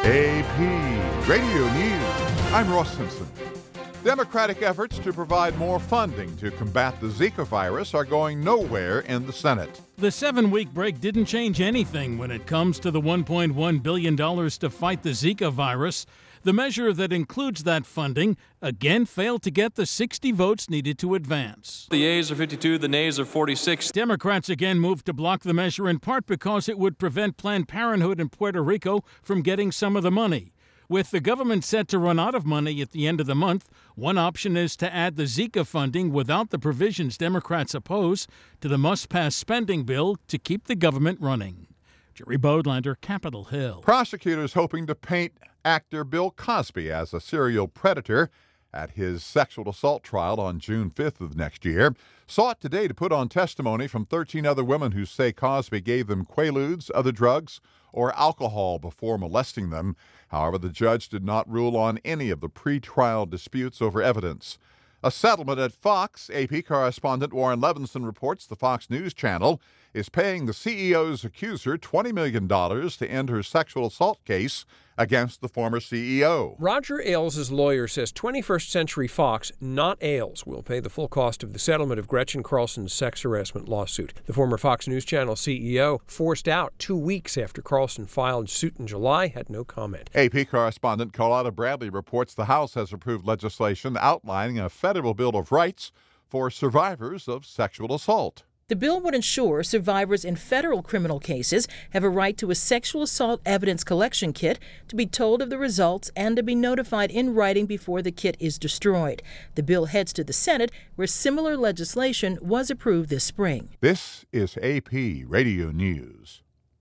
AP Radio News. I'm Ross Simpson. Democratic efforts to provide more funding to combat the Zika virus are going nowhere in the Senate. The 7-week break didn't change anything when it comes to the $1.1 billion to fight the Zika virus. The measure that includes that funding again failed to get the 60 votes needed to advance. The yeas are 52, the nays are 46. Democrats again moved to block the measure in part because it would prevent Planned Parenthood in Puerto Rico from getting some of the money. With the government set to run out of money at the end of the month, one option is to add the Zika funding without the provisions Democrats oppose to the must-pass spending bill to keep the government running. Jerry Bodlander, Capitol Hill. Prosecutors hoping to paint actor Bill Cosby as a serial predator at his sexual assault trial on June 5th of next year sought today to put on testimony from 13 other women who say Cosby gave them Quaaludes, other drugs, or alcohol before molesting them. However, the judge did not rule on any of the pretrial disputes over evidence. A settlement at Fox. AP correspondent Warren Levinson reports the Fox News Channel is paying the CEO's accuser $20 million to end her sexual assault case against the former CEO. Roger Ailes' lawyer says 21st Century Fox, not Ailes, will pay the full cost of the settlement of Gretchen Carlson's sex harassment lawsuit. The former Fox News Channel CEO, forced out 2 weeks after Carlson filed suit in July, had no comment. AP correspondent Carlotta Bradley reports the House has approved legislation outlining a federal bill of rights for survivors of sexual assault. The bill would ensure survivors in federal criminal cases have a right to a sexual assault evidence collection kit, to be told of the results, and to be notified in writing before the kit is destroyed. The bill heads to the Senate, where similar legislation was approved this spring. This is AP Radio News.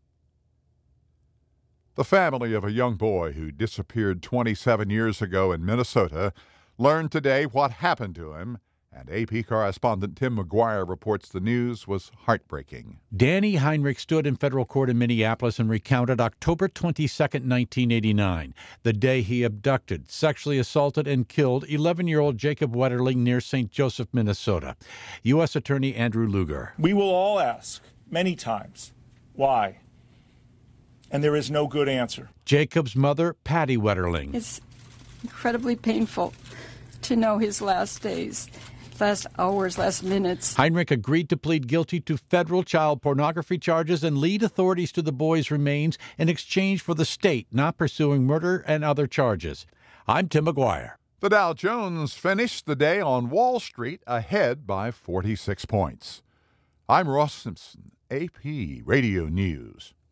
The family of a young boy who disappeared 27 years ago in Minnesota learned today what happened to him. And AP correspondent Tim McGuire reports the news was heartbreaking. Danny Heinrich stood in federal court in Minneapolis and recounted October 22, 1989, the day he abducted, sexually assaulted, and killed 11-year-old Jacob Wetterling near St. Joseph, Minnesota. U.S. Attorney Andrew Lugar. We will all ask many times, why? And there is no good answer. Jacob's mother, Patty Wetterling. It's incredibly painful to know his last days. Last hours, last minutes. Heinrich agreed to plead guilty to federal child pornography charges and lead authorities to the boy's remains in exchange for the state not pursuing murder and other charges. I'm Tim McGuire. The Dow Jones finished the day on Wall Street ahead by 46 points. I'm Ross Simpson, AP Radio News.